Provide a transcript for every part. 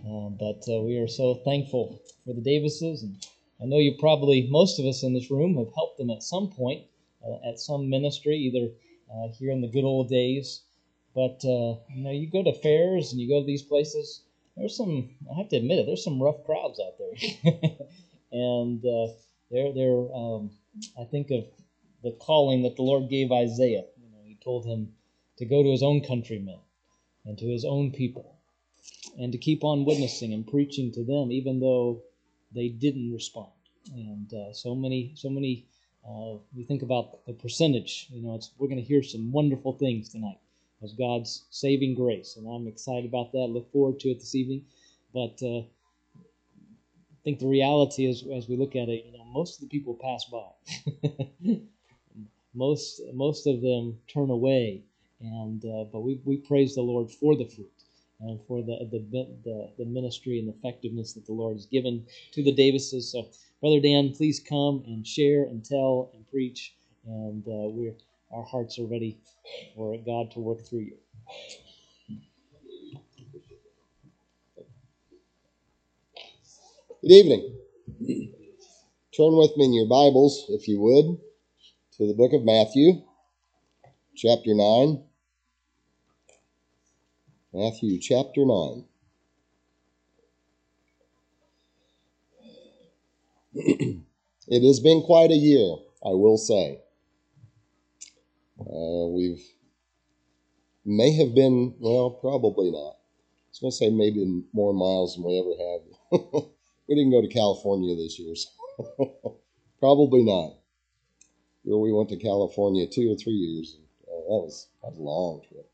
But we are so thankful for the Davises, and I know you probably, most of us in this room, have helped them at some point, at some ministry, either here in the good old days. But you go to fairs and you go to these places. There's some, I have to admit it, there's some rough crowds out there, and I think of the calling that the Lord gave Isaiah. He told him to go to his own countrymen and to his own people, and to keep on witnessing and preaching to them, even though they didn't respond. And so many. We think about the percentage. We're going to hear some wonderful things tonight of God's saving grace, and I'm excited about that. Look forward to it this evening. But I think the reality is, as we look at it, most of the people pass by. most of them turn away, and but we praise the Lord for the fruit and for the ministry and the effectiveness that the Lord has given to the Davises. So, Brother Dan, please come and share and tell and preach, and our hearts are ready for God to work through you. Good evening. Turn with me in your Bibles, if you would, to the book of Matthew, chapter 9. Matthew chapter 9. It has been quite a year, I will say. May have been, well, probably not. I was going to say maybe more miles than we ever have. We didn't go to California this year, so probably not. We went to California 2 or 3 years. That was a long trip.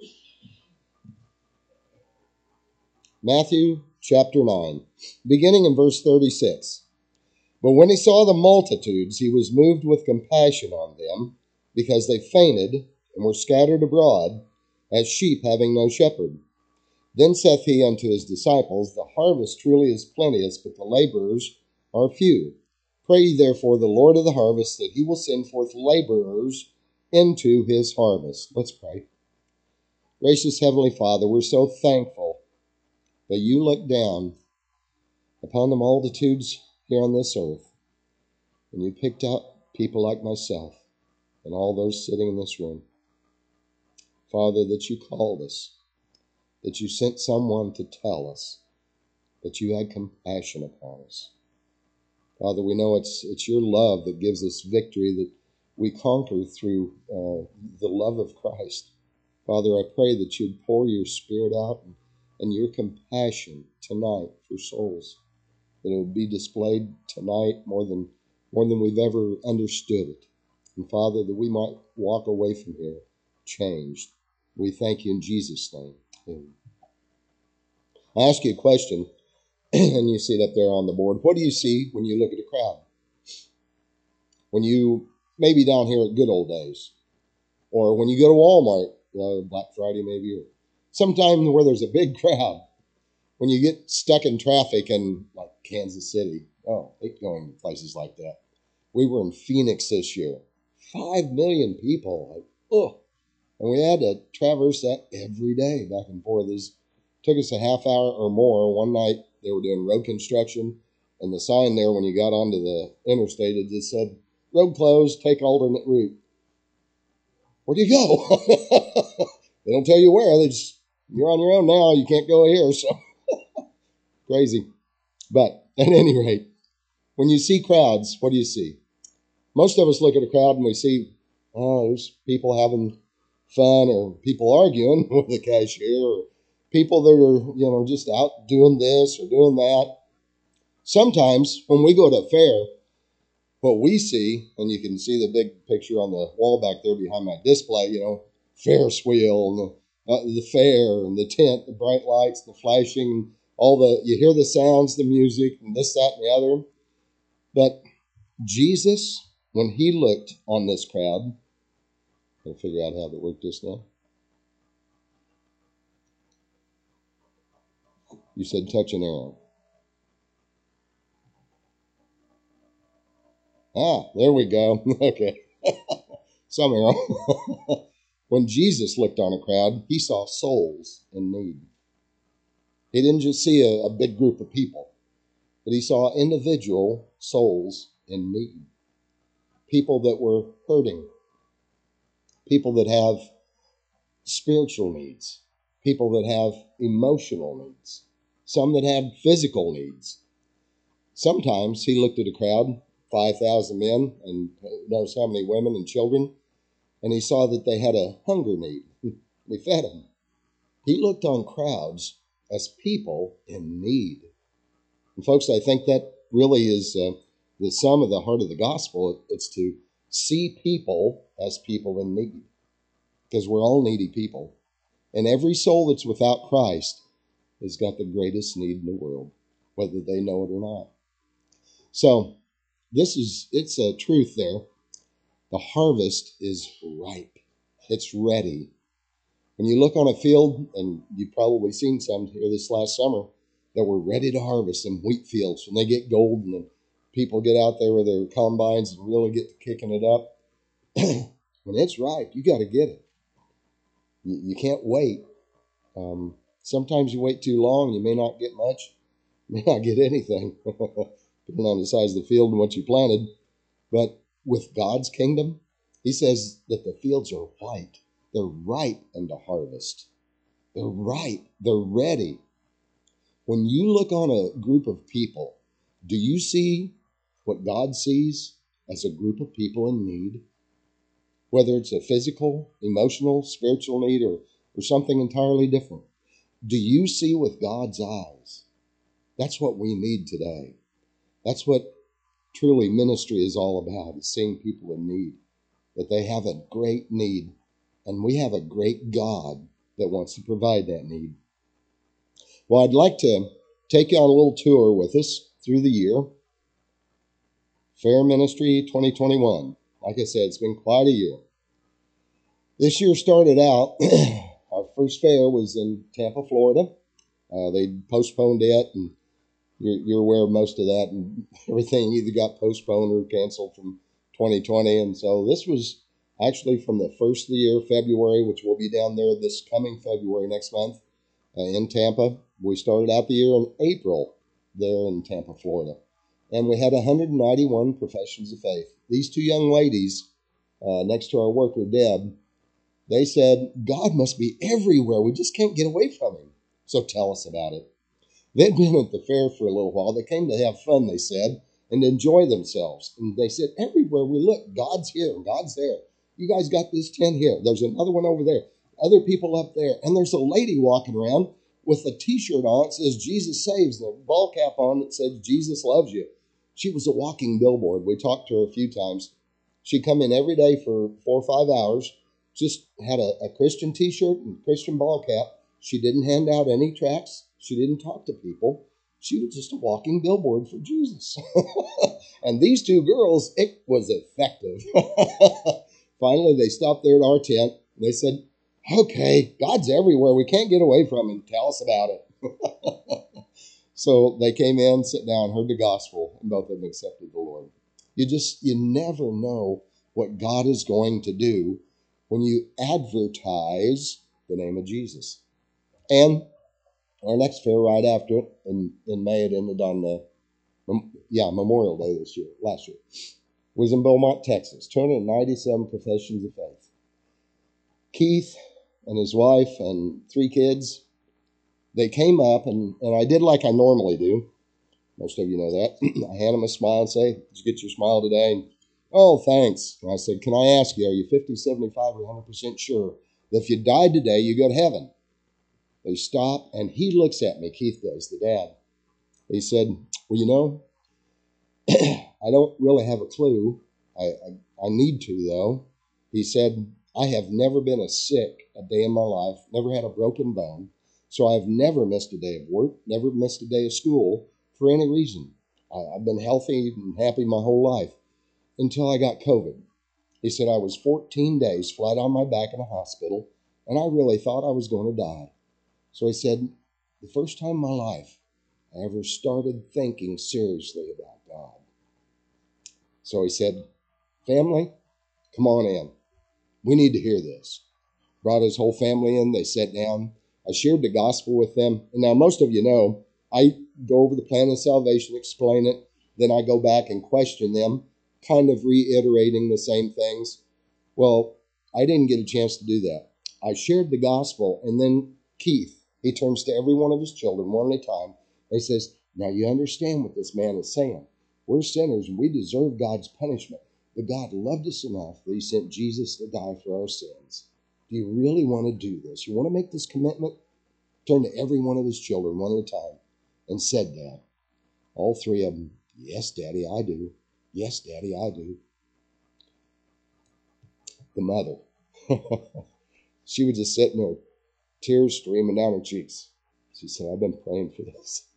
Matthew chapter 9, beginning in verse 36. But when he saw the multitudes, he was moved with compassion on them, because they fainted and were scattered abroad, as sheep having no shepherd. Then saith he unto his disciples, The harvest truly is plenteous, but the laborers are few. Pray ye therefore the Lord of the harvest, that he will send forth laborers into his harvest. Let's pray. Gracious Heavenly Father, we're so thankful that you look down upon the multitudes here on this earth, and you picked out people like myself and all those sitting in this room. Father, that you called us, that you sent someone to tell us that you had compassion upon us. Father, we know it's your love that gives us victory, that we conquer through the love of Christ. Father, I pray that you'd pour your Spirit out and your compassion tonight for souls, that it would be displayed tonight more than we've ever understood it. And Father, that we might walk away from here changed. We thank you in Jesus' name. Amen. I ask you a question, and you see it up there on the board. What do you see when you look at a crowd? When you, maybe down here at good old days, or when you go to Walmart, Black Friday maybe, or sometime where there's a big crowd, when you get stuck in traffic in like Kansas City, hate going to places like that. We were in Phoenix this year, 5 million people, and we had to traverse that every day back and forth. It took us a half hour or more. One night they were doing road construction, and the sign there when you got onto the interstate, it just said, road closed, take alternate route. Where do you go? They don't tell you where. They just, you're on your own now. You can't go here. So crazy. But at any rate, when you see crowds, what do you see? Most of us look at a crowd and we see, there's people having fun, or people arguing with the cashier, or people that are, just out doing this or doing that. Sometimes when we go to a fair, what we see, and you can see the big picture on the wall back there behind my display, Ferris wheel, and the fair, and the tent, the bright lights, the flashing, you hear the sounds, the music, and this, that, and the other. But Jesus, when he looked on this crowd, I'll figure out how to work this now. You said touch an arrow. There we go. Okay. Some arrow. When Jesus looked on a crowd, he saw souls in need. He didn't just see a big group of people, but he saw individual souls in need. People that were hurting. People that have spiritual needs. People that have emotional needs. Some that have physical needs. Sometimes he looked at a crowd, 5,000 men, and knows how many women and children, and he saw that they had a hunger need. He fed them. He looked on crowds as people in need. And folks, I think that really is the sum of the heart of the gospel. It's to see people as people in need, because we're all needy people. And every soul that's without Christ has got the greatest need in the world, whether they know it or not. So it's a truth there. The harvest is ripe. It's ready. When you look on a field, and you've probably seen some here this last summer, that were ready to harvest in wheat fields, when they get golden and people get out there with their combines and really get to kicking it up. When it's ripe, you got to get it. You can't wait. Sometimes you wait too long, you may not get much, you may not get anything, depending on the size of the field and what you planted. But with God's kingdom, he says that the fields are white. They're ripe unto harvest. They're ripe. They're ready. When you look on a group of people, do you see what God sees as a group of people in need? Whether it's a physical, emotional, spiritual need, or something entirely different. Do you see with God's eyes? That's what we need today. That's what truly ministry is all about, is seeing people in need, that they have a great need, and we have a great God that wants to provide that need. Well, I'd like to take you on a little tour with us through the year. Fair Ministry 2021. Like I said, it's been quite a year. This year started out, our first fair was in Tampa, Florida. They postponed it, and you're aware of most of that, and everything either got postponed or canceled from 2020. And so this was actually from the first of the year, February, which will be down there this coming February next month in Tampa. We started out the year in April there in Tampa, Florida. And we had 191 professions of faith. These two young ladies next to our worker, Deb, they said, God must be everywhere. We just can't get away from him. So tell us about it. They'd been at the fair for a little while. They came to have fun, they said, and enjoy themselves. And they said, everywhere we look, God's here and God's there. You guys got this tent here. There's another one over there. Other people up there. And there's a lady walking around with a T-shirt on that says, Jesus saves, and a ball cap on that says, Jesus loves you. She was a walking billboard. We talked to her a few times. She'd come in every day for 4 or 5 hours, just had a Christian T-shirt and Christian ball cap. She didn't hand out any tracts. She didn't talk to people. She was just a walking billboard for Jesus. And these two girls, it was effective. Finally, they stopped there at our tent. And they said, okay, God's everywhere. We can't get away from him. Tell us about it. So they came in, sat down, heard the gospel, and both of them accepted the Lord. You never know what God is going to do when you advertise the name of Jesus. And our next fair right after it, in May, it ended on Memorial Day last year, was in Beaumont, Texas. 297 professions of faith. Keith and his wife and 3 kids, they came up, and I did like I normally do. Most of you know that. I hand them a smile and say, did you get your smile today? And, oh, thanks. And I said, can I ask you, are you 50, 75, or 100% sure that if you died today, you go to heaven? They stop, and he looks at me, Keith does, the dad. He said, well, you know, I don't really have a clue. I need to, though. He said, I have never been sick a day in my life, never had a broken bone, so I've never missed a day of work, never missed a day of school for any reason. I've been healthy and happy my whole life until I got COVID. He said, I was 14 days flat on my back in a hospital, and I really thought I was going to die. So he said, the first time in my life I ever started thinking seriously about God. So he said, family, come on in. We need to hear this. Brought his whole family in. They sat down. I shared the gospel with them. And now most of you know, I go over the plan of salvation, explain it, then I go back and question them, kind of reiterating the same things. Well, I didn't get a chance to do that. I shared the gospel, and then Keith, he turns to every one of his children one at a time, and he says, now you understand what this man is saying. We're sinners, and we deserve God's punishment. But God loved us enough that he sent Jesus to die for our sins. Do you really want to do this? You want to make this commitment? Turned to every one of his children one at a time and said that. All three of them, yes, Daddy, I do. Yes, Daddy, I do. The mother, she was just sitting there, tears streaming down her cheeks. She said, I've been praying for this.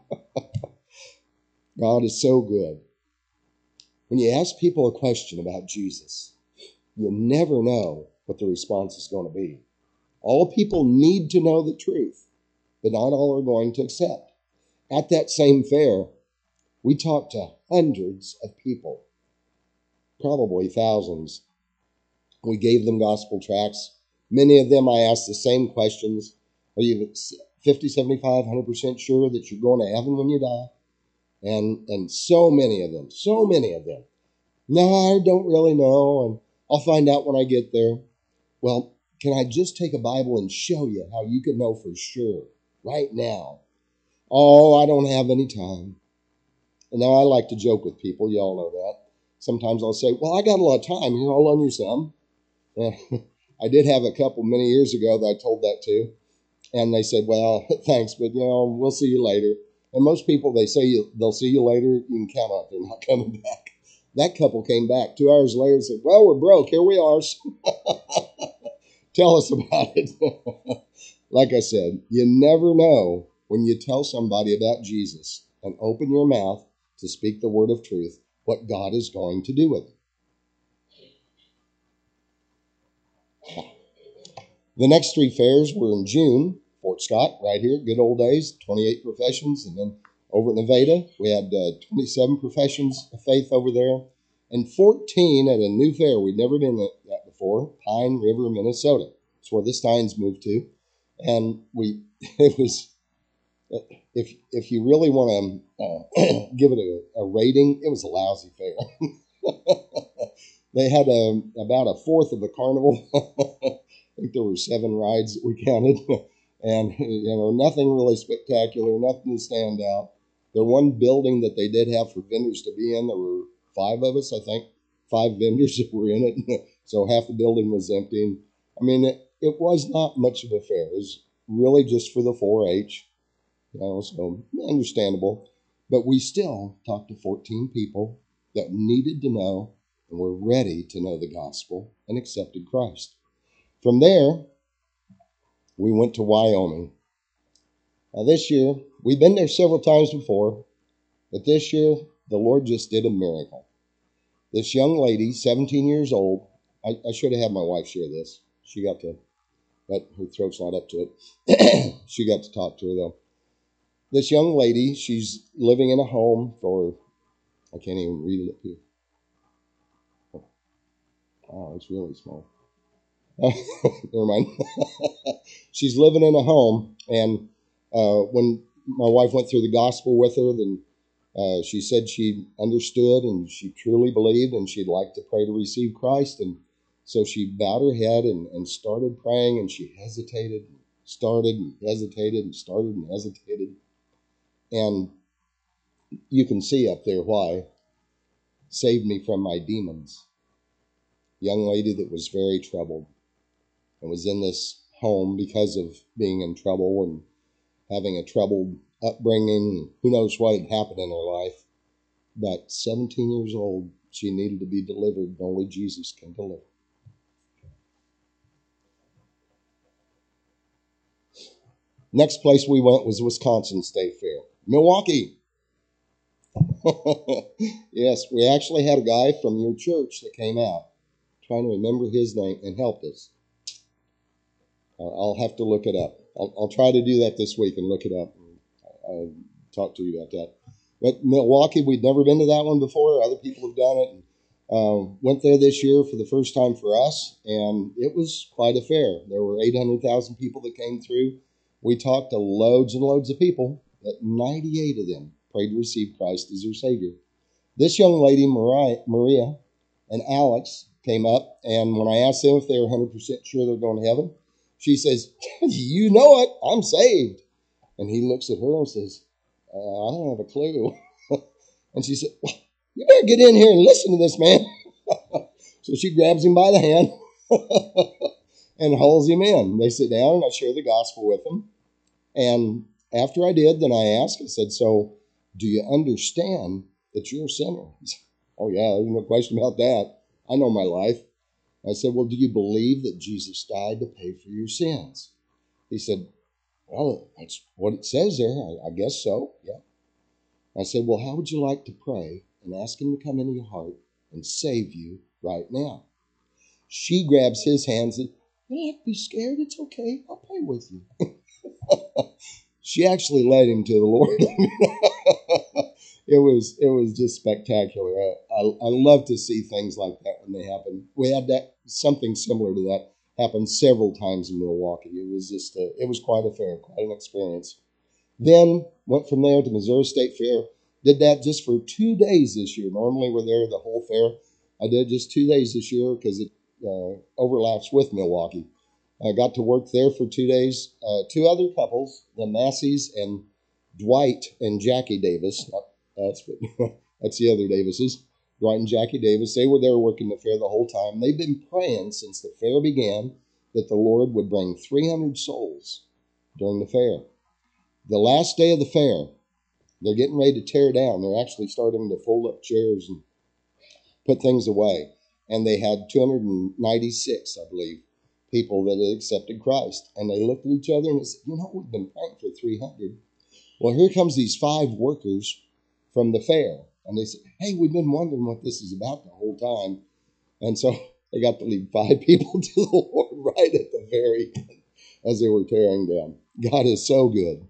God is so good. When you ask people a question about Jesus, you never know what the response is going to be. All people need to know the truth, but not all are going to accept. At that same fair, we talked to hundreds of people, probably thousands. We gave them gospel tracts. Many of them I asked the same questions. Are you 50, 75, 100% sure that you're going to heaven when you die? And so many of them. No, I don't really know, and I'll find out when I get there. Well, can I just take a Bible and show you how you can know for sure right now? Oh, I don't have any time. And now I like to joke with people. You all know that. Sometimes I'll say, well, I got a lot of time. Here, I'll loan you some. I did have a couple many years ago that I told that to. And they said, well, thanks, but, we'll see you later. And most people, they'll see you later. You can count on it. They're not coming back. That couple came back 2 hours later and said, well, we're broke. Here we are. Tell us about it. Like I said, you never know when you tell somebody about Jesus and open your mouth to speak the word of truth, what God is going to do with it. The next three fairs were in June. Fort Scott, right here, good old days, 28 professions. And then over at Nevada, we had 27 professions of faith over there. And 14 at a new fair we'd never been at before, Pine River, Minnesota. That's where the Steins moved to. And it was, if you really want to give it a rating, it was a lousy fair. They had about a fourth of a carnival. I think there were 7 rides that we counted. And, nothing really spectacular, nothing to stand out. The one building that they did have for vendors to be in, there were 5 of us, I think, 5 vendors that were in it. So half the building was empty. I mean, it was not much of a fair. It was really just for the 4-H, so understandable. But we still talked to 14 people that needed to know and were ready to know the gospel and accepted Christ. From there, we went to Wyoming. Now this year, we've been there several times before, but this year, the Lord just did a miracle. This young lady, 17 years old, I should have had my wife share this. She got to, but her throat's not up to it. She got to talk to her though. This young lady, she's living in a home for, I can't even read it up here. Oh, it's really small. Never mind. She's living in a home, and when my wife went through the gospel with her, then she said she understood and she truly believed, and she'd like to pray to receive Christ. And so she bowed her head and started praying, and she hesitated, started and hesitated and started and hesitated. And you can see up there why. Saved me from my demons. Young lady that was very troubled and was in this home because of being in trouble and having a troubled upbringing. Who knows what had happened in her life. But 17 years old, she needed to be delivered. Only Jesus can deliver. Next place we went was Wisconsin State Fair. Milwaukee. Yes, we actually had a guy from your church that came out. Trying to remember his name and helped us. I'll have to look it up. I'll try to do that this week and look it up. I'll talk to you about that. But Milwaukee, we'd never been to that one before. Other people have done it. Went there this year for the first time for us, and it was quite a fair. There were 800,000 people that came through. We talked to loads and loads of people, but 98 of them prayed to receive Christ as their Savior. This young lady, Maria, and Alex came up, and when I asked them if they were 100% sure they're going to heaven, she says, you know it, I'm saved. And he looks at her and says, I don't have a clue. And she said, well, you better get in here and listen to this man. So she grabs him by the hand and hauls him in. They sit down and I share the gospel with them. And after I did, then I asked, I said, so do you understand that you're a sinner? He said, oh yeah, there's no question about that. I know my life. I said, well, do you believe that Jesus died to pay for your sins? He said, well, that's what it says there. I guess so, yeah. I said, well, how would you like to pray and ask him to come into your heart and save you right now? She grabs his hands and, you don't have to be scared. It's okay. I'll pray with you. She actually led him to the Lord. It was just spectacular. I love to see things like that when they happen. We had something similar to that happen several times in Milwaukee. It was just it was quite a fair, quite an experience. Then went from there to Missouri State Fair. Did that just for 2 days this year. Normally we're there the whole fair. I did just 2 days this year because it overlaps with Milwaukee. I got to work there for 2 days. Two other couples, the Masseys and Dwight and Jackie Davis. That's the other Davises. Dwight and Jackie Davis. They were there working the fair the whole time. They've been praying since the fair began that the Lord would bring 300 souls during the fair. The last day of the fair, they're getting ready to tear down. They're actually starting to fold up chairs and put things away. And they had 296, I believe, people that had accepted Christ. And they looked at each other and they said, you know, we've been praying for 300. Well, here comes these 5 workers from the fair. And they said, hey, we've been wondering what this is about the whole time. And so they got to lead 5 people to the Lord right at the very end as they were tearing down. God is so good.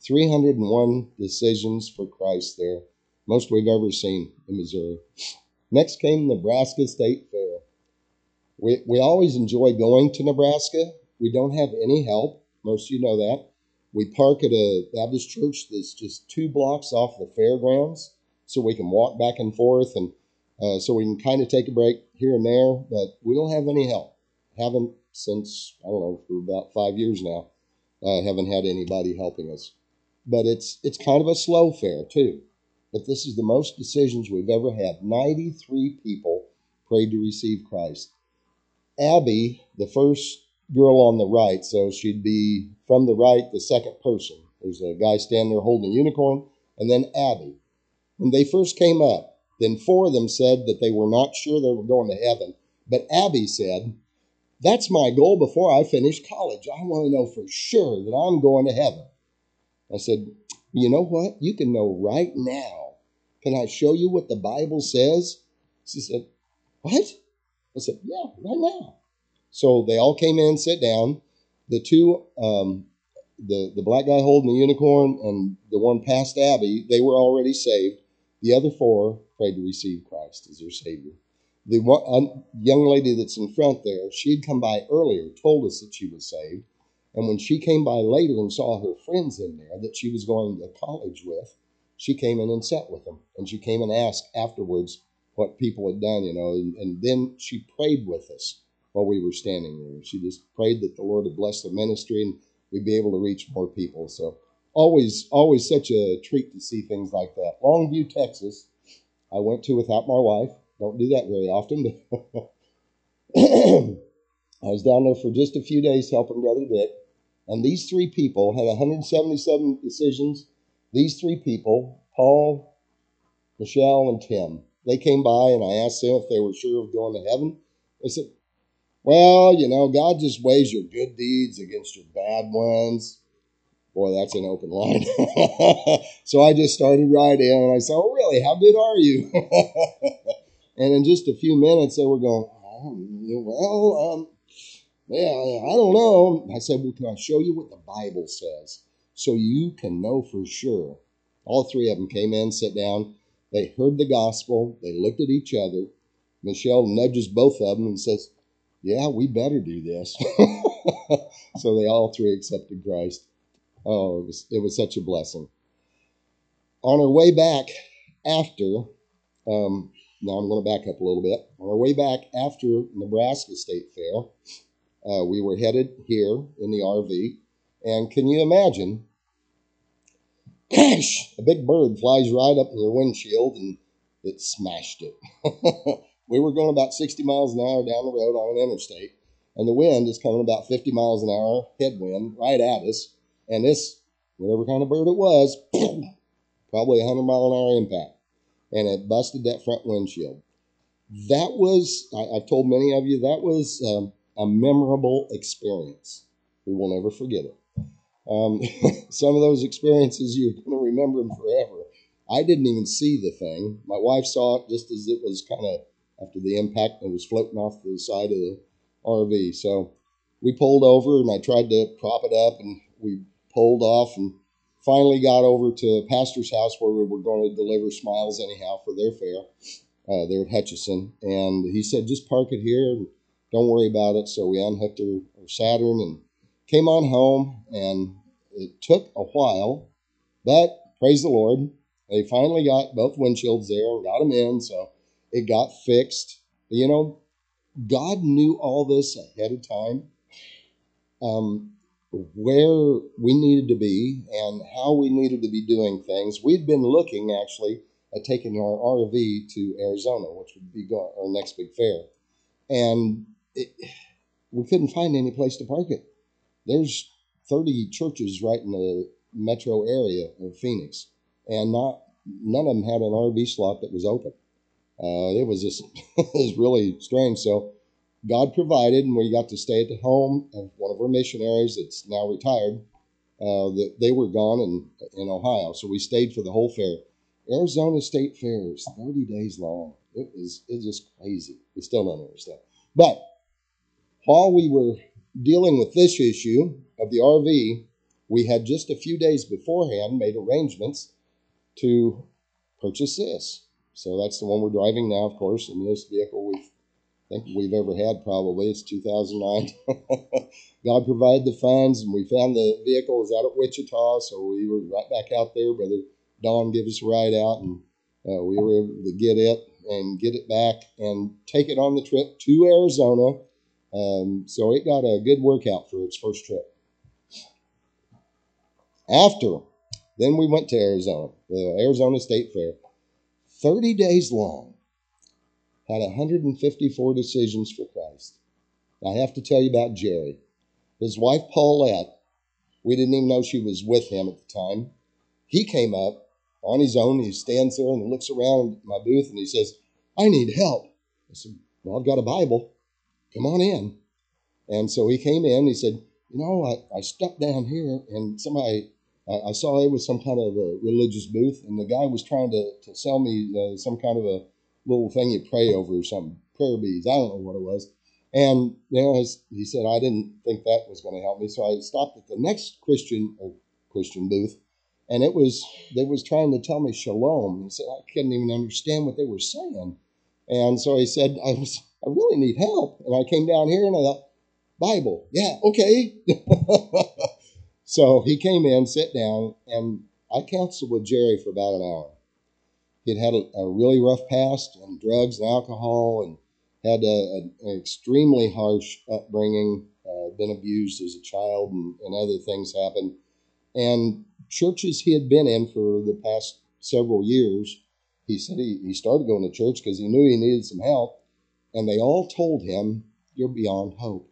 301 decisions for Christ there. Most we've ever seen in Missouri. Next came Nebraska State Fair. We always enjoy going to Nebraska. We don't have any help. Most of you know that. We park at a Baptist church that's just 2 blocks off the fairgrounds, so we can walk back and forth, and so we can kind of take a break here and there, but we don't have any help. Haven't since, I don't know, for about 5 years now. Haven't had anybody helping us. But it's kind of a slow fair, too. But this is the most decisions we've ever had. 93 people prayed to receive Christ. Abby, the first girl on the right, so she'd be from the right, the second person. There's a guy standing there holding a unicorn, and then Abby. When they first came up, then 4 of them said that they were not sure they were going to heaven. But Abby said, that's my goal before I finish college. I want to know for sure that I'm going to heaven. I said, you know what? You can know right now. Can I show you what the Bible says? She said, what? I said, yeah, right now. So they all came in, sat down. The 2, the black guy holding the unicorn and the one past Abby, they were already saved. The other 4 prayed to receive Christ as their Savior. The one, young lady that's in front there, she'd come by earlier, told us that she was saved. And when she came by later and saw her friends in there that she was going to college with, she came in and sat with them. And she came and asked afterwards what people had done, you know, and then she prayed with us while we were standing there. She just prayed that the Lord would bless the ministry and we'd be able to reach more people. So always such a treat to see things like that. Longview, Texas, I went to without my wife. Don't do that very often, but I was down there for just a few days helping Brother Dick. And these 3 people had 177 decisions. These 3 people, Paul, Michelle, and Tim, they came by and I asked them if they were sure of going to heaven. They said, well, you know, God just weighs your good deeds against your bad ones. Boy, that's an open line. So I just started right in and I said, oh, really? How good are you? And in just a few minutes, they were going, well, yeah, I don't know. I said, well, can I show you what the Bible says so you can know for sure? All 3 of them came in, sat down. They heard the gospel. They looked at each other. Michelle nudges both of them and says, yeah, we better do this. So they all 3 accepted Christ. Oh, it was such a blessing. On our way back after, now I'm going to back up a little bit. On our way back after Nebraska State Fair, we were headed here in the RV. And can you imagine, crash, a big bird flies right up in your windshield and it smashed it. We were going about 60 miles an hour down the road on an interstate, and the wind is coming about 50 miles an hour headwind right at us. And this, whatever kind of bird it was, probably 100 mile an hour impact, and it busted that front windshield. That was, I've told many of you, that was a memorable experience. We will never forget it. Some of those experiences you're going to remember them forever. I didn't even see the thing. My wife saw it just as it was kind of after the impact. It was floating off the side of the RV. So we pulled over and I tried to prop it up and we pulled off and finally got over to a pastor's house where we were going to deliver Smiles Anyhow for their fair. There at Hutchinson. And he said, just park it here and don't worry about it. So we unhooked our Saturn and came on home, and it took a while, but praise the Lord, they finally got both windshields there and got them in, so it got fixed. You know, God knew all this ahead of time, where we needed to be and how we needed to be doing things. We'd been looking, actually, at taking our RV to Arizona, which would be our next big fair, and we couldn't find any place to park it. There's 30 churches right in the metro area of Phoenix, and none of them had an RV slot that was open. It was just it was really strange. So God provided, and we got to stay at the home of one of our missionaries that's now retired. They were gone in Ohio, so we stayed for the whole fair. Arizona State Fair is 30 days long. It's just crazy. We still don't understand. But while we were dealing with this issue of the RV, we had just a few days beforehand made arrangements to purchase this. So that's the one we're driving now, of course, the newest vehicle we've ever had, probably. It's 2009. God provided the funds, and we found the vehicle was out at Wichita, so we were right back out there. Brother Don gave us a ride out, and we were able to get it and get it back and take it on the trip to Arizona. So it got a good workout for its first trip. Then we went to Arizona, the Arizona State Fair. 30 days long. Had 154 decisions for Christ. I have to tell you about Jerry. His wife, Paulette, we didn't even know she was with him at the time. He came up on his own. He stands there and looks around my booth and he says, I need help. I said, well, I've got a Bible. Come on in. And so he came in. He said, I stepped down here and I saw it was some kind of a religious booth, and the guy was trying to sell me some kind of a little thing you pray over, some prayer beads. I don't know what it was. And he said, I didn't think that was going to help me. So I stopped at the next Christian booth, and they was trying to tell me shalom. He said, I couldn't even understand what they were saying. And so he said, I really need help. And I came down here and I thought, Bible. Yeah, okay. So he came in, sat down, and I counseled with Jerry for about an hour. He'd had a really rough past in drugs and alcohol and had an extremely harsh upbringing, been abused as a child, and other things happened. And churches he had been in for the past several years, he said he started going to church because he knew he needed some help, and they all told him, you're beyond hope.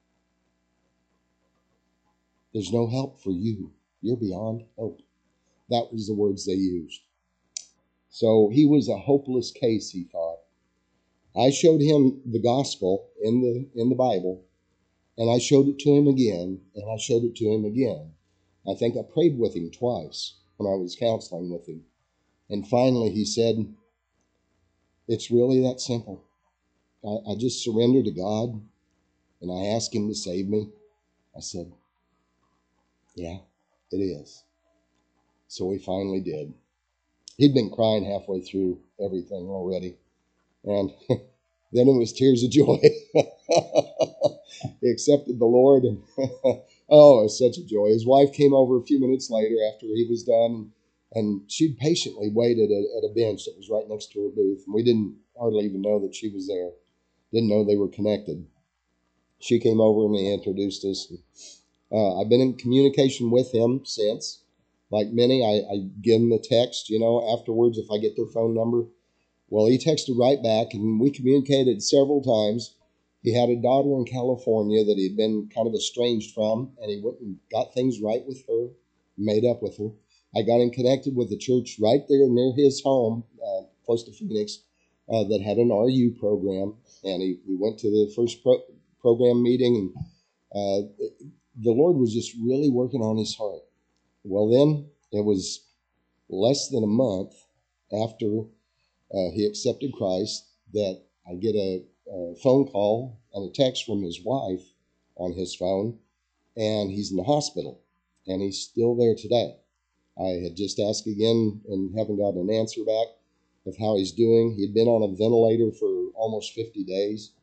There's no help for you. You're beyond hope. That was the words they used. So he was a hopeless case, he thought. I showed him the gospel in the Bible, and I showed it to him again, and I showed it to him again. I think I prayed with him twice when I was counseling with him. And finally he said, it's really that simple. I just surrendered to God, and I asked him to save me. I said, yeah, it is. So he finally did. He'd been crying halfway through everything already. And then it was tears of joy. He accepted the Lord, and Oh, it was such a joy. His wife came over a few minutes later after he was done, and she'd patiently waited at a bench that was right next to her booth. And we didn't hardly even know that she was there. Didn't know they were connected. She came over and they introduced us. I've been in communication with him since. Like many, I give him a text, afterwards if I get their phone number. Well, he texted right back, and we communicated several times. He had a daughter in California that he'd been kind of estranged from, and he went and got things right with her, made up with her. I got him connected with a church right there near his home, close to Phoenix, that had an RU program, and he went to the first program meeting, and the Lord was just really working on his heart. Well, then it was less than a month after he accepted Christ that I get a phone call and a text from his wife on his phone, and he's in the hospital, and he's still there today. I had just asked again and haven't gotten an answer back of how he's doing. He'd been on a ventilator for almost 50 days.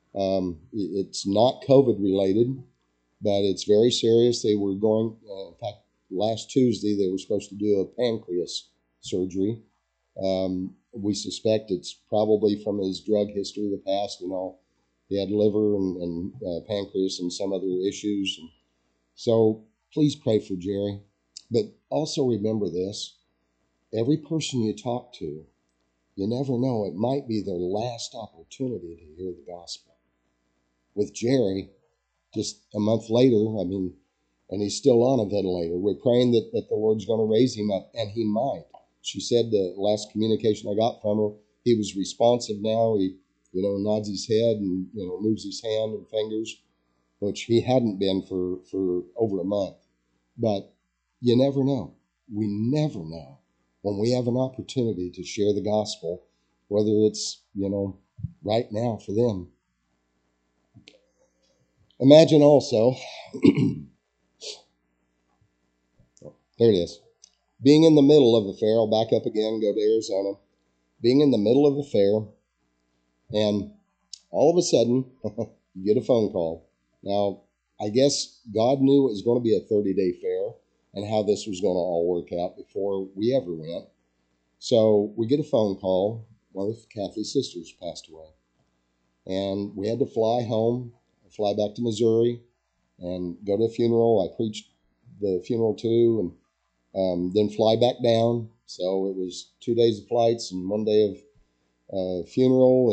It's not COVID related, but it's very serious. They were going, in fact, last Tuesday, they were supposed to do a pancreas surgery. We suspect it's probably from his drug history of the past. He had liver and pancreas and some other issues. And so please pray for Jerry. But also remember this. Every person you talk to, you never know. It might be their last opportunity to hear the gospel. With Jerry, just a month later, and he's still on a ventilator. We're praying that the Lord's going to raise him up, and he might. She said the last communication I got from her, he was responsive now. He, nods his head and, moves his hand and fingers, which he hadn't been for over a month. But you never know. We never know when we have an opportunity to share the gospel, whether it's, right now for them. Imagine also, there it is, being in the middle of the fair. I'll back up again, go to Arizona. Being in the middle of the fair, and all of a sudden, you get a phone call. Now, I guess God knew it was going to be a 30-day fair and how this was going to all work out before we ever went. So we get a phone call. One of Kathy's sisters passed away. And we had to fly home, fly back to Missouri, and go to a funeral. I preached the funeral too, and then fly back down. So it was 2 days of flights and 1 day of funeral.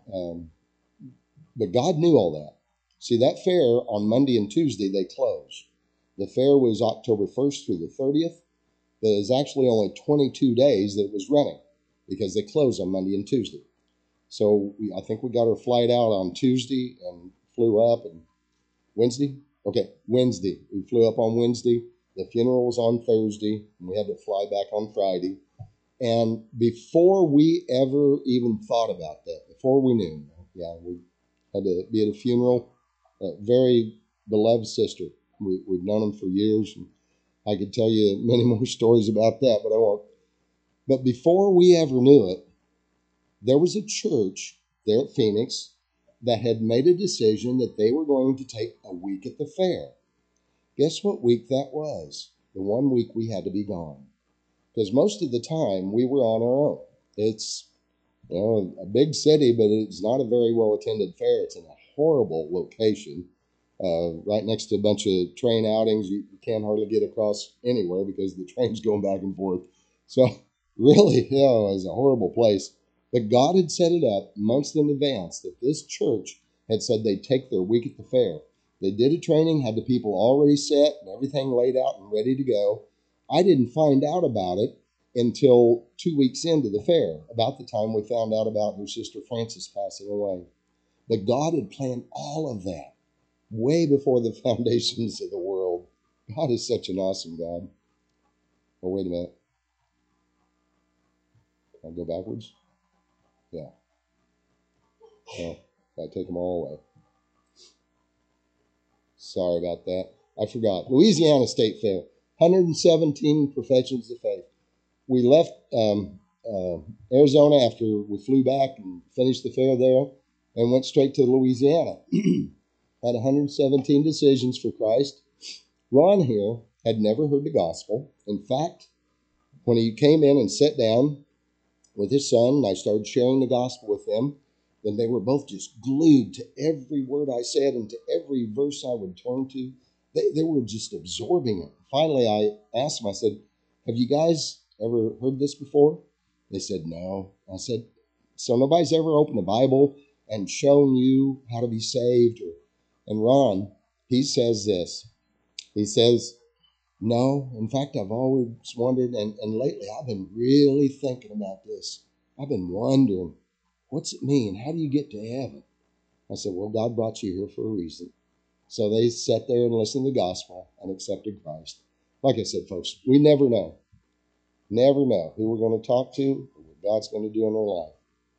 But God knew all that. See, that fair on Monday and Tuesday, they closed. The fair was October 1st through the 30th. But it was actually only 22 days that it was running because they closed on Monday and Tuesday. So I think we got our flight out on Tuesday and flew up. And Wednesday? Okay, Wednesday. We flew up on Wednesday. The funeral was on Thursday, and we had to fly back on Friday. And before we ever even thought about that, before we knew, we had to be at a funeral. A very beloved sister. We've known them for years, and I could tell you many more stories about that, but I won't. But before we ever knew it, there was a church there at Phoenix that had made a decision that they were going to take a week at the fair. Guess what week that was? The 1 week we had to be gone. Because most of the time we were on our own. It's, a big city, but it's not a very well-attended fair. It's in a horrible location, right next to a bunch of train outings. You can't hardly get across anywhere because the train's going back and forth. So really, it was a horrible place. But God had set it up months in advance that this church had said they'd take their week at the fair. They did a training, had the people already set and everything laid out and ready to go. I didn't find out about it until 2 weeks into the fair, about the time we found out about her sister Frances passing away. But God had planned all of that way before the foundations of the world. God is such an awesome God. Oh, wait a minute. Can I go backwards? Yeah. Oh, I take them all away. Sorry about that. I forgot. Louisiana State Fair, 117 professions of faith. We left Arizona after we flew back and finished the fair there and went straight to Louisiana. Had 117 decisions for Christ. Ron here had never heard the gospel. In fact, when he came in and sat down with his son, and I started sharing the gospel with them, then they were both just glued to every word I said and to every verse I would turn to. They were just absorbing it. Finally, I asked them, I said, have you guys ever heard this before? They said, no. I said, so nobody's ever opened the Bible and shown you how to be saved? And Ron, he says this. He says, no. In fact, I've always wondered, and lately I've been really thinking about this. I've been wondering, what's it mean? How do you get to heaven? I said, well, God brought you here for a reason. So they sat there and listened to the gospel and accepted Christ. Like I said, folks, we never know. Never know who we're going to talk to or what God's going to do in their life.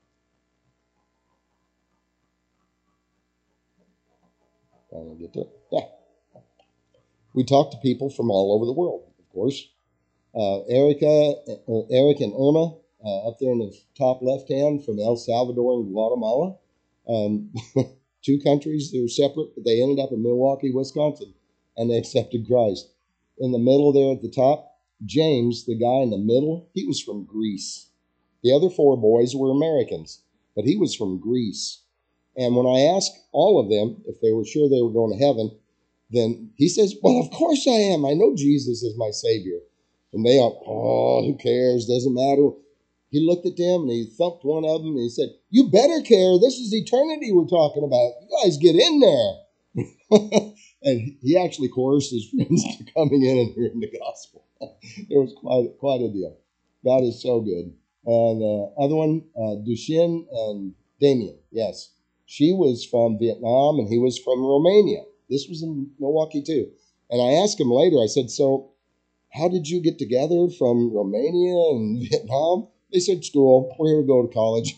I'll get there. Yeah. We talk to people from all over the world, of course. Eric and Irma, up there in the top left hand, from El Salvador and Guatemala. Two countries, they were separate, but they ended up in Milwaukee, Wisconsin, and they accepted Christ. In the middle there at the top, James, the guy in the middle, he was from Greece. The other four boys were Americans, but he was from Greece. And when I asked all of them if they were sure they were going to heaven, then he says, well, of course I am. I know Jesus is my Savior. And they are, oh, who cares? Doesn't matter. He looked at them and he thumped one of them and he said, you better care. This is eternity we're talking about. You guys get in there. And he actually coerced his friends to coming in and hearing the gospel. It was quite a deal. God is so good. And the other one, Dushin and Damien, yes. She was from Vietnam and he was from Romania. This was in Milwaukee too. And I asked him later, I said, so how did you get together from Romania and Vietnam? They said, school. We're here to go to college.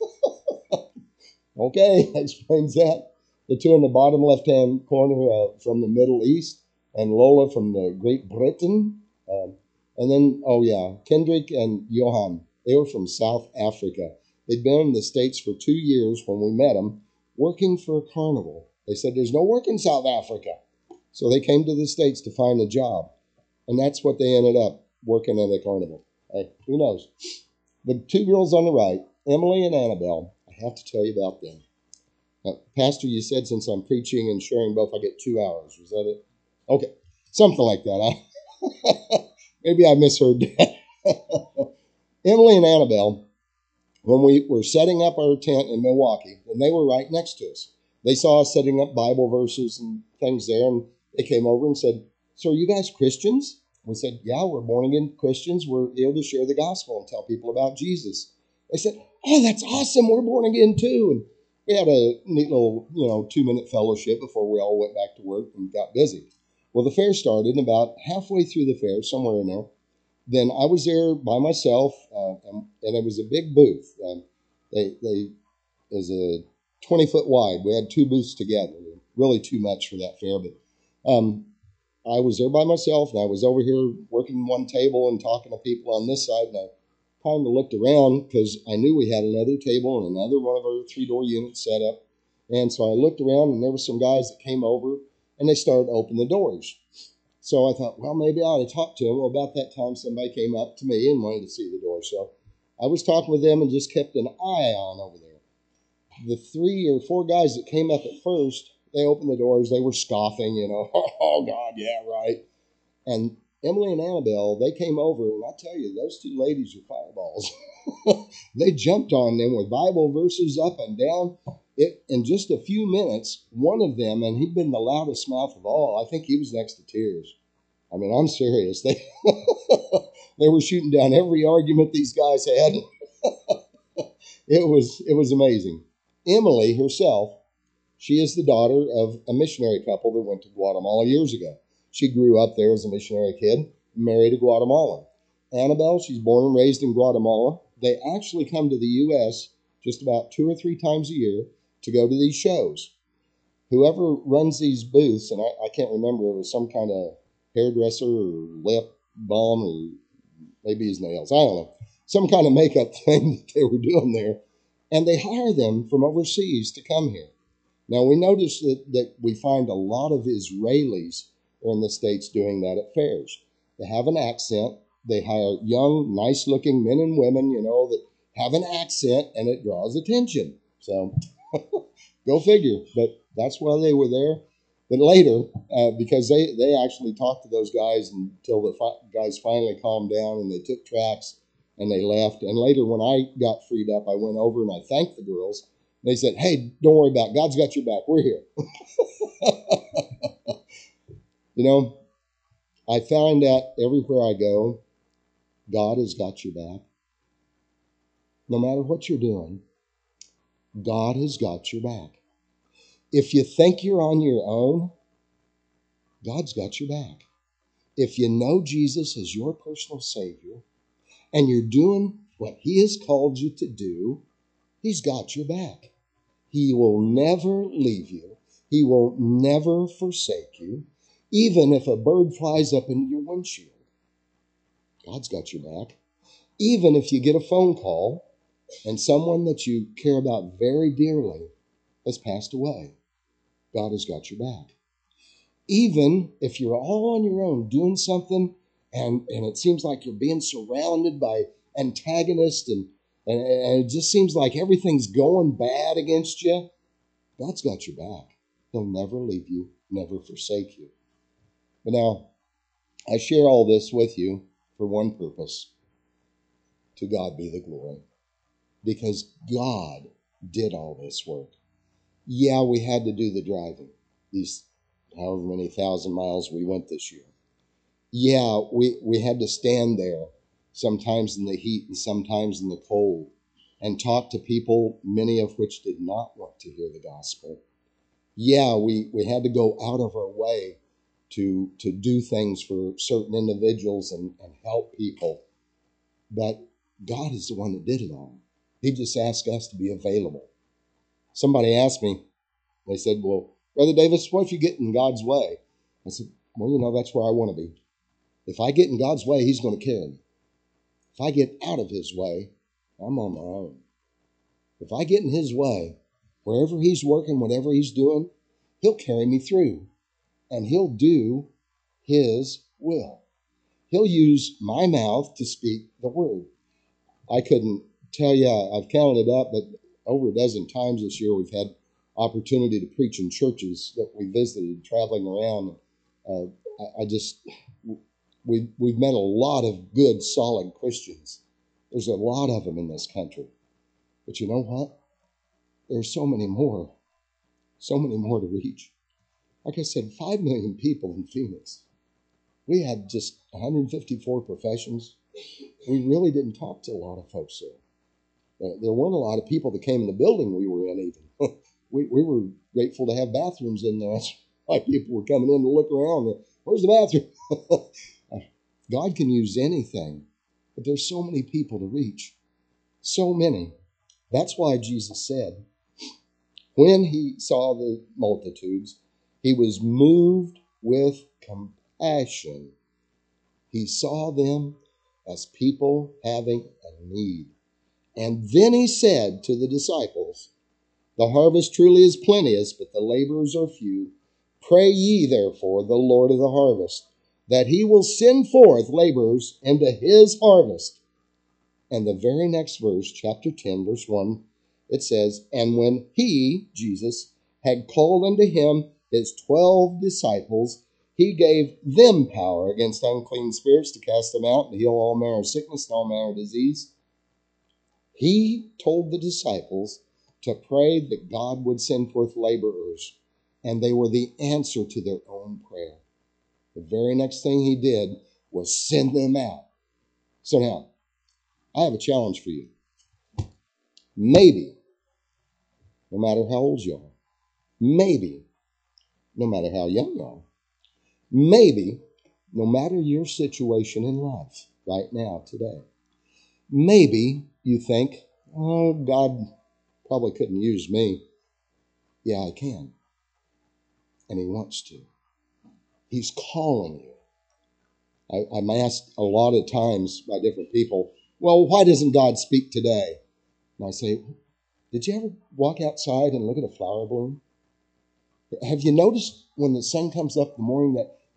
Okay, that explains that. The two in the bottom left-hand corner from the Middle East, and Lola from the Great Britain. And then, Kendrick and Johan, they were from South Africa. They'd been in the States for 2 years when we met them, working for a carnival. They said, there's no work in South Africa. So they came to the States to find a job. And that's what they ended up, working at a carnival. Hey, who knows? The two girls on the right, Emily and Annabelle, I have to tell you about them. Pastor, you said since I'm preaching and sharing both, I get 2 hours. Was that it? Okay, something like that. Maybe I misheard that. Emily and Annabelle, when we were setting up our tent in Milwaukee, and they were right next to us, they saw us setting up Bible verses and things there, and they came over and said, so are you guys Christians? We said, yeah, we're born-again Christians. We're able to share the gospel and tell people about Jesus. They said, oh, that's awesome. We're born again too. And we had a neat little, 2-minute fellowship before we all went back to work and got busy. Well, the fair started, and about halfway through the fair, somewhere in there, then I was there by myself, and it was a big booth. It was a 20-foot wide. We had 2 booths together. Really too much for that fair, but I was there by myself, and I was over here working one table and talking to people on this side, and I kind of looked around because I knew we had another table and another one of our 3-door units set up. And so I looked around, and there were some guys that came over, and they started opening the doors. So I thought, well, maybe I ought to talk to them. Well, about that time, somebody came up to me and wanted to see the door. So I was talking with them and just kept an eye on over there. The 3 or 4 guys that came up at first, they opened the doors. They were scoffing, oh, God, yeah, right. And Emily and Annabelle, they came over, and I tell you, those 2 ladies were fireballs. They jumped on them with Bible verses up and down. In just a few minutes, one of them, and he'd been the loudest mouth of all, I think he was next to tears. I mean, I'm serious. They were shooting down every argument these guys had. It was amazing. Emily herself, she is the daughter of a missionary couple that went to Guatemala years ago. She grew up there as a missionary kid, married a Guatemalan. Annabelle, she's born and raised in Guatemala. They actually come to the U.S. just about 2 or 3 times a year to go to these shows. Whoever runs these booths, and I can't remember, it was some kind of hairdresser or lip balm or maybe his nails, I don't know. Some kind of makeup thing that they were doing there. And they hire them from overseas to come here. Now, we notice that we find a lot of Israelis are in the States doing that at fairs. They have an accent. They hire young, nice-looking men and women, that have an accent, and it draws attention. So go figure. But that's why they were there. But later, because they actually talked to those guys until the guys finally calmed down and they took tracks and they left. And later, when I got freed up, I went over and I thanked the girls. They said, "Hey, don't worry about it. God's got your back. We're here." I find that everywhere I go, God has got your back. No matter what you're doing, God has got your back. If you think you're on your own, God's got your back. If you know Jesus as your personal Savior and you're doing what He has called you to do, He's got your back. He will never leave you. He will never forsake you, even if a bird flies up into your windshield. God's got your back. Even if you get a phone call and someone that you care about very dearly has passed away, God has got your back. Even if you're all on your own doing something and it seems like you're being surrounded by antagonists and it just seems like everything's going bad against you, God's got your back. He'll never leave you, never forsake you. But now, I share all this with you for one purpose. To God be the glory. Because God did all this work. Yeah, we had to do the driving, these however many thousand miles we went this year. Yeah, we had to stand there, sometimes in the heat and sometimes in the cold, and talk to people, many of which did not want to hear the gospel. Yeah, we had to go out of our way to do things for certain individuals and help people. But God is the one that did it all. He just asked us to be available. Somebody asked me, they said, "Well, Brother Davis, what if you get in God's way?" I said, "Well, that's where I want to be. If I get in God's way, He's going to carry me. If I get out of His way, I'm on my own. If I get in His way, wherever He's working, whatever He's doing, He'll carry me through. And He'll do His will. He'll use my mouth to speak the word." I couldn't tell you, I've counted it up, but over a dozen times this year we've had opportunity to preach in churches that we visited, traveling around. We've met a lot of good, solid Christians. There's a lot of them in this country. But you know what? There's so many more to reach. Like I said, 5 million people in Phoenix. We had just 154 professions. We really didn't talk to a lot of folks there. There weren't a lot of people that came in the building we were in even. we were grateful to have bathrooms in there. That's why people were coming in to look around. Where's the bathroom? God can use anything, but there's so many people to reach. So many. That's why Jesus said, when He saw the multitudes, He was moved with compassion. He saw them as people having a need. And then He said to the disciples, "The harvest truly is plenteous, but the laborers are few. Pray ye therefore the Lord of the harvest, that He will send forth laborers into His harvest." And the very next verse, chapter 10, verse 1, it says, "And when He," Jesus, "had called unto Him His 12 disciples, He gave them power against unclean spirits to cast them out and heal all manner of sickness and all manner of disease." He told the disciples to pray that God would send forth laborers, and they were the answer to their own prayer. The very next thing He did was send them out. So now, I have a challenge for you. Maybe, no matter how old you are, maybe, no matter how young you are, maybe, no matter your situation in life right now, today, maybe you think, "Oh, God probably couldn't use me." Yeah, I can. And He wants to. He's calling you. I'm asked a lot of times by different people, "Well, why doesn't God speak today?" And I say, did you ever walk outside and look at a flower bloom? Have you noticed when the sun comes up in the morning that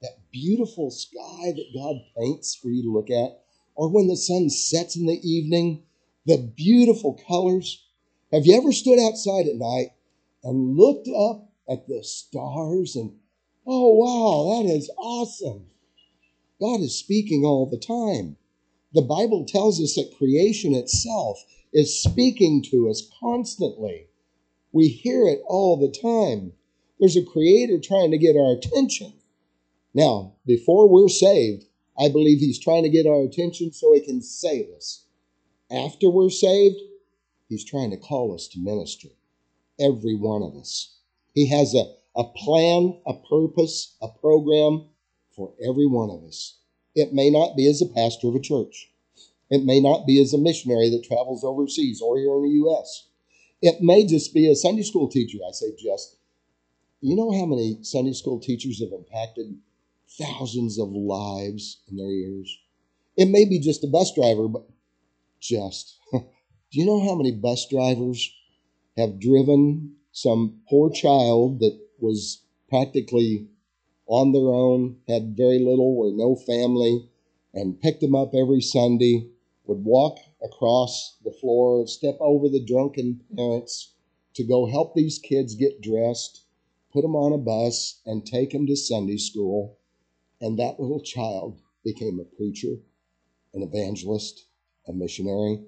that beautiful sky that God paints for you to look at, or when the sun sets in the evening, the beautiful colors. Have you ever stood outside at night and looked up at the stars and, oh, wow, that is awesome. God is speaking all the time. The Bible tells us that creation itself is speaking to us constantly. We hear it all the time. There's a creator trying to get our attention. Now, before we're saved, I believe he's trying to get our attention so he can save us. After we're saved, he's trying to call us to ministry. Every one of us. He has a plan, a purpose, a program for every one of us. It may not be as a pastor of a church. It may not be as a missionary that travels overseas or here in the U.S. It may just be a Sunday school teacher. I say just. You know how many Sunday school teachers have impacted thousands of lives in their years? It may be just a bus driver, but just. Do you know how many bus drivers have driven some poor child that was practically on their own, had very little or no family, and picked them up every Sunday, would walk across the floor, step over the drunken parents to go help these kids get dressed, put them on a bus, and take them to Sunday school. And that little child became a preacher, an evangelist, a missionary.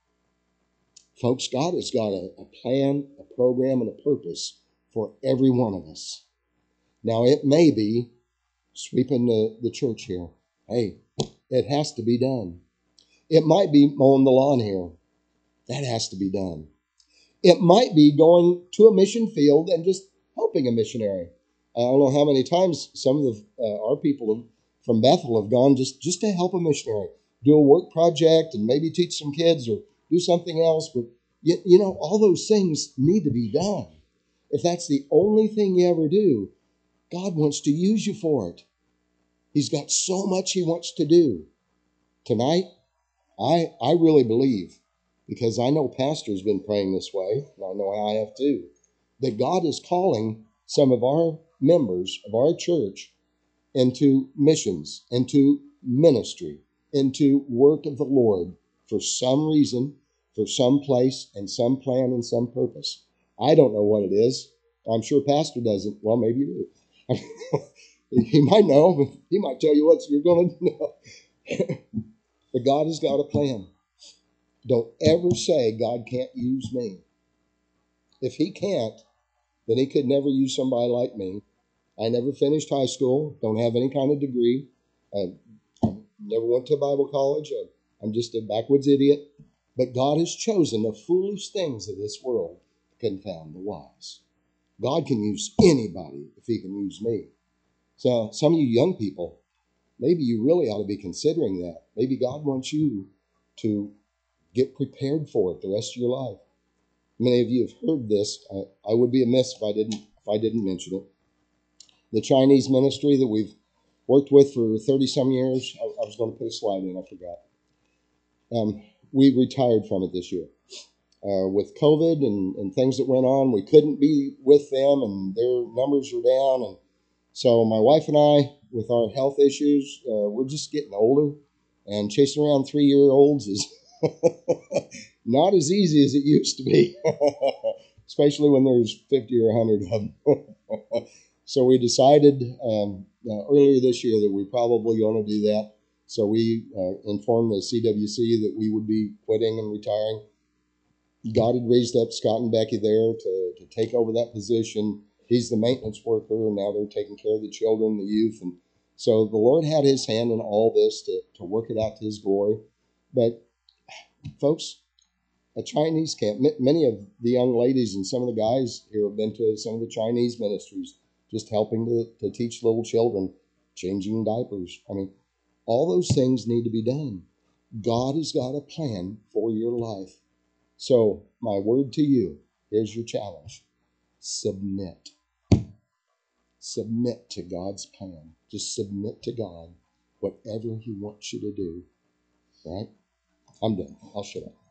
Folks, God has got a plan, a program, and a purpose for every one of us. Now, it may be sweeping the church here. Hey, it has to be done. It might be mowing the lawn here. That has to be done. It might be going to a mission field and just helping a missionary. I don't know how many times some of our people from Bethel have gone just to help a missionary, do a work project and maybe teach some kids or do something else. But, you know, all those things need to be done. If that's the only thing you ever do, God wants to use you for it. He's got so much he wants to do. Tonight, I really believe, because I know Pastor's been praying this way, and I know I have too, that God is calling some of our members of our church into missions, into ministry, into work of the Lord for some reason, for some place, and some plan and some purpose. I don't know what it is. I'm sure Pastor doesn't. Well, maybe you do. He might know, but he might tell you what you're going to know. But God has got a plan. Don't ever say God can't use me. If he can't, then he could never use somebody like me. I never finished high school, don't have any kind of degree. I never went to Bible college. I'm just a backwoods idiot. But God has chosen the foolish things of this world to confound the wise. God can use anybody if he can use me. So some of you young people, maybe you really ought to be considering that. Maybe God wants you to get prepared for it the rest of your life. Many of you have heard this. I would be amiss if I didn't mention it. The Chinese ministry that we've worked with for 30-some years, I was going to put a slide in, I forgot. We retired from it this year. With COVID and things that went on, we couldn't be with them, and their numbers are down. And so my wife and I, with our health issues, we're just getting older, and chasing around 3-year-olds is not as easy as it used to be, especially when there's 50 or 100 of them. So we decided earlier this year that we're probably going to do that. So we informed the CWC that we would be quitting and retiring. God had raised up Scott and Becky there to take over that position. He's the maintenance worker, and now they're taking care of the children, the youth. And so the Lord had his hand in all this to work it out to his glory. But folks, a Chinese camp, many of the young ladies and some of the guys here have been to some of the Chinese ministries, just helping to teach little children, changing diapers. I mean, all those things need to be done. God has got a plan for your life. So my word to you, here's your challenge. Submit. Submit to God's plan. Just submit to God whatever he wants you to do. Right? I'm done. I'll shut up.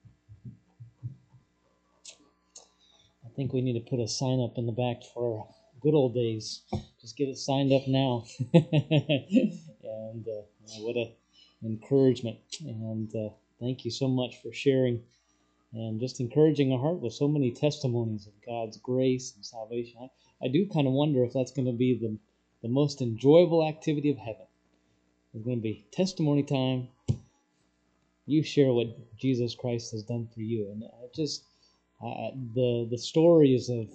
I think we need to put a sign up in the back for good old days. Just get it signed up now. And what a encouragement. And thank you so much for sharing and just encouraging our heart with so many testimonies of God's grace and salvation. I do kind of wonder if that's going to be the most enjoyable activity of heaven. It's going to be testimony time. You share what Jesus Christ has done for you, and the stories of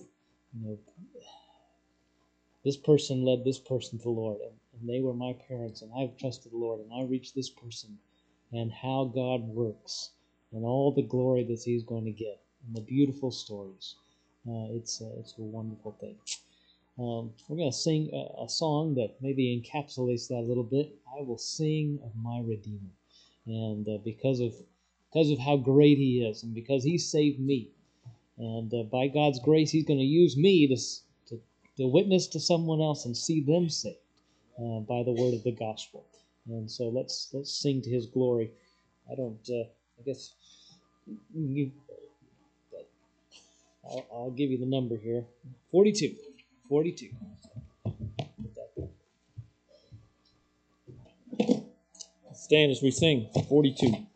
this person led this person to the Lord, and they were my parents, and I've trusted the Lord, and I reached this person, and how God works, and all the glory that He's going to get, and the beautiful stories. It's a wonderful thing. We're going to sing a song that maybe encapsulates that a little bit. I will sing of my Redeemer, and because of how great He is, and because He saved me, and by God's grace, He's going to use me to witness to someone else and see them saved by the word of the gospel. And so let's sing to His glory. I guess I'll give you the number here. 42. Stand as we sing 42.